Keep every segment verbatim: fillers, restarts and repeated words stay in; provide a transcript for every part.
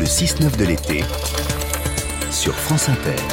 le six neuf de l'été sur France Inter.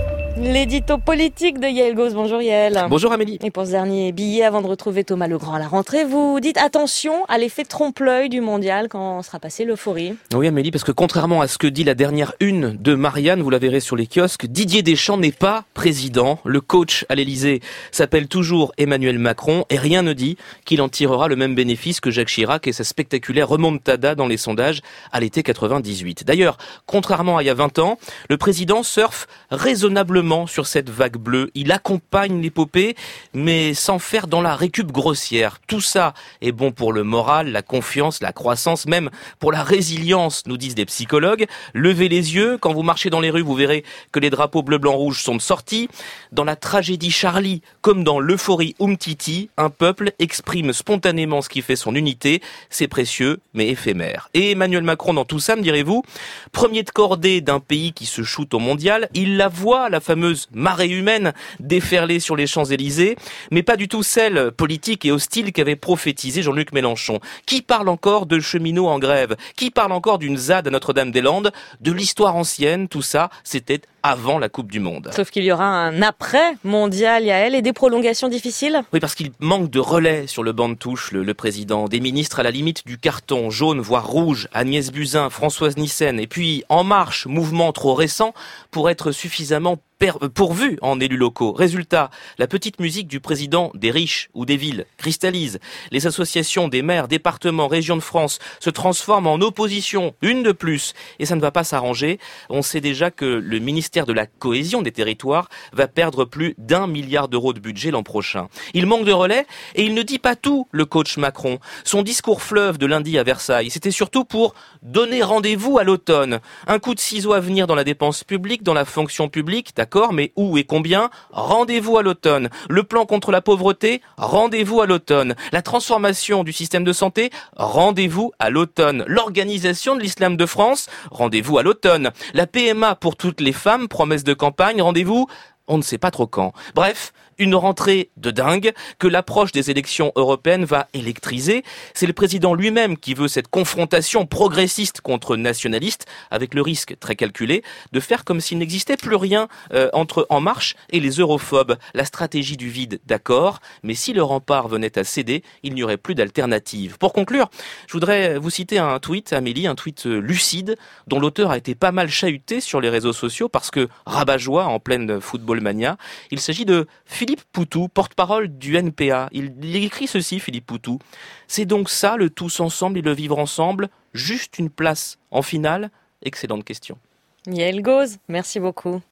L'édito politique de Yael Gauz. Bonjour Yael. Bonjour Amélie. Et pour ce dernier billet, avant de retrouver Thomas Legrand à la rentrée, vous dites attention à l'effet trompe-l'œil du mondial quand sera passée l'euphorie. Oui Amélie, parce que contrairement à ce que dit la dernière une de Marianne, vous la verrez sur les kiosques, Didier Deschamps n'est pas président. Le coach à l'Elysée s'appelle toujours Emmanuel Macron et rien ne dit qu'il en tirera le même bénéfice que Jacques Chirac et sa spectaculaire remontada dans les sondages à l'été quatre-vingt-dix-huit. D'ailleurs, contrairement à il y a vingt ans, le président surfe raisonnablement sur cette vague bleue. Il accompagne l'épopée, mais sans faire dans la récup grossière. Tout ça est bon pour le moral, la confiance, la croissance, même pour la résilience, nous disent des psychologues. Levez les yeux, quand vous marchez dans les rues, vous verrez que les drapeaux bleu, blanc, rouge sont sortis. Dans la tragédie Charlie, comme dans l'euphorie Umtiti, un peuple exprime spontanément ce qui fait son unité. C'est précieux, mais éphémère. Et Emmanuel Macron, dans tout ça, me direz-vous, premier de cordée d'un pays qui se shoot au mondial, il la voit, la fameuse marée humaine déferlée sur les Champs-Élysées, mais pas du tout celle politique et hostile qu'avait prophétisé Jean-Luc Mélenchon. Qui parle encore de cheminots en grève? Qui parle encore d'une Z A D à Notre-Dame-des-Landes? De l'histoire ancienne, tout ça, c'était avant la Coupe du Monde. Sauf qu'il y aura un après-mondial, Yael, et des prolongations difficiles. Oui, parce qu'il manque de relais sur le banc de touche, le, le président. Des ministres à la limite du carton, jaune voire rouge, Agnès Buzyn, Françoise Nyssen, et puis En Marche, mouvement trop récent pour être suffisamment pourvu en élus locaux. Résultat, la petite musique du président des riches ou des villes cristallise. Les associations des maires, départements, régions de France se transforment en opposition, une de plus. Et ça ne va pas s'arranger. On sait déjà que le ministère de la cohésion des territoires va perdre plus d'un milliard d'euros de budget l'an prochain. Il manque de relais et il ne dit pas tout, le coach Macron. Son discours fleuve de lundi à Versailles, c'était surtout pour donner rendez-vous à l'automne. Un coup de ciseau à venir dans la dépense publique, dans la fonction publique, d'accord, mais où et combien? Rendez-vous à l'automne. Le plan contre la pauvreté? Rendez-vous à l'automne. La transformation du système de santé? Rendez-vous à l'automne. L'organisation de l'islam de France? Rendez-vous à l'automne. La P M A pour toutes les femmes? Promesse de campagne? Rendez-vous? On ne sait pas trop quand. Bref, une rentrée de dingue que l'approche des élections européennes va électriser. C'est le président lui-même qui veut cette confrontation progressiste contre nationaliste, avec le risque très calculé de faire comme s'il n'existait plus rien euh, entre En Marche et les europhobes. La stratégie du vide, d'accord, mais si le rempart venait à céder, il n'y aurait plus d'alternative. Pour conclure, je voudrais vous citer un tweet, Amélie, un tweet lucide, dont l'auteur a été pas mal chahuté sur les réseaux sociaux parce que rabat-joie en pleine football mania. Il s'agit de Philippe Poutou, porte-parole du N P A. Il, il écrit ceci, Philippe Poutou. C'est donc ça, le tous ensemble et le vivre ensemble? Juste une place en finale? Excellente question. Yael Gauz, merci beaucoup.